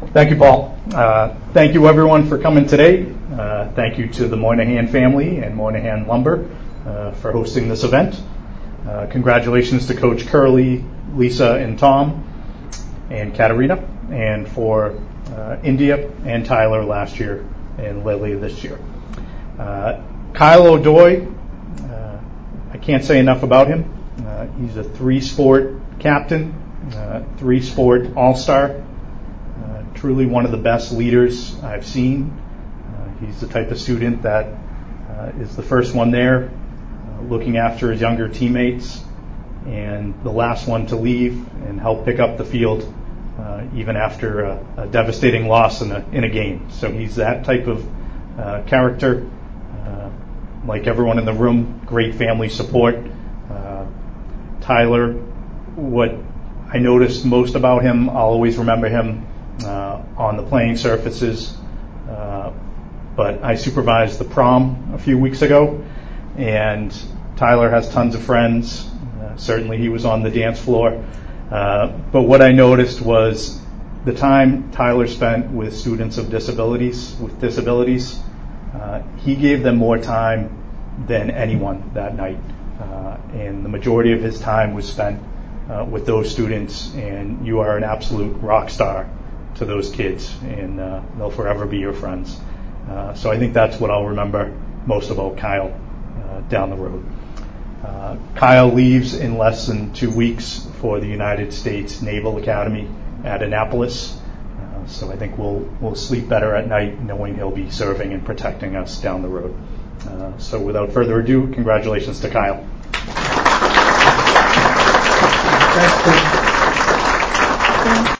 Thank you, Paul. Thank you, everyone, for coming today. Thank you to the Moynihan family and Moynihan Lumber for hosting this event. Congratulations to Coach Curley, Lisa, and Tom, and Katarina, and for India and Tyler last year and Lily this year. Kyle O'Doy, I can't say enough about him. He's a three-sport captain, three-sport all-star, truly one of the best leaders I've seen. He's the type of student that is the first one there, looking after his younger teammates, and the last one to leave and help pick up the field even after a devastating loss in a game. So he's that type of character. Like everyone in the room, great family support. Tyler, what I noticed most about him, I'll always remember him on the playing surfaces. But I supervised the prom a few weeks ago, and Tyler has tons of friends. Certainly he was on the dance floor. But what I noticed was the time Tyler spent with students with disabilities, he gave them more time than anyone that night. And the majority of his time was spent with those students, and you are an absolute rock star to those kids, and they'll forever be your friends. So I think that's what I'll remember most about Kyle down the road. Kyle leaves in less than 2 weeks for the United States Naval Academy at Annapolis. So I think we'll sleep better at night knowing he'll be serving and protecting us down the road. So without further ado, congratulations to Kyle. Thanks, Chris.